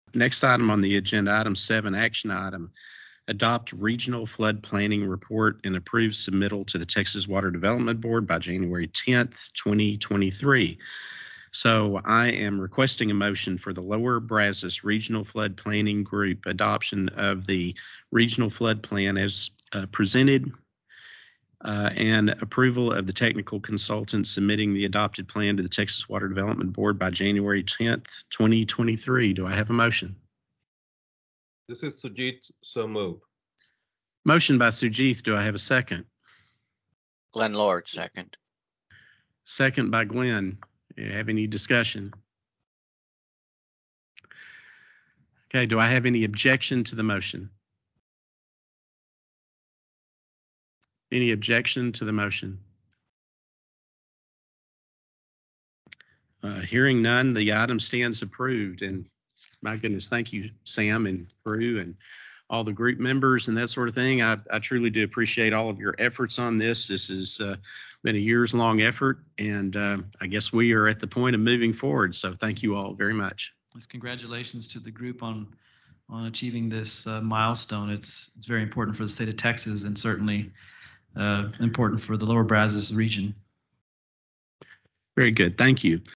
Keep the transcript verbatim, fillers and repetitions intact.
Next item on the agenda, item seven, action item, adopt regional flood planning report and approve submittal to the Texas Water Development Board by January tenth, twenty twenty-three. So I am requesting a motion for the Lower Brazos Regional Flood Planning Group adoption of the regional flood plan as uh, presented uh, and approval of the technical consultant submitting the adopted plan to the Texas Water Development Board by January tenth, twenty twenty-three. Do I have a motion? This is Sujit, so moved. Motion by Sujith. Do I have a second? Glenn Lord, second. Second by Glenn. Do you have any discussion? Okay, do I have any objection to the motion? Any objection to the motion? Uh, hearing none, the item stands approved. And my goodness, thank you, Sam and crew and all the group members and that sort of thing. I, I truly do appreciate all of your efforts on this. This has uh, been a years long effort, and uh, I guess we are at the point of moving forward. So thank you all very much. Yes, congratulations to the group on on achieving this uh, milestone. It's it's very important for the state of Texas and certainly uh, important for the Lower Brazos region. Very good. Thank you.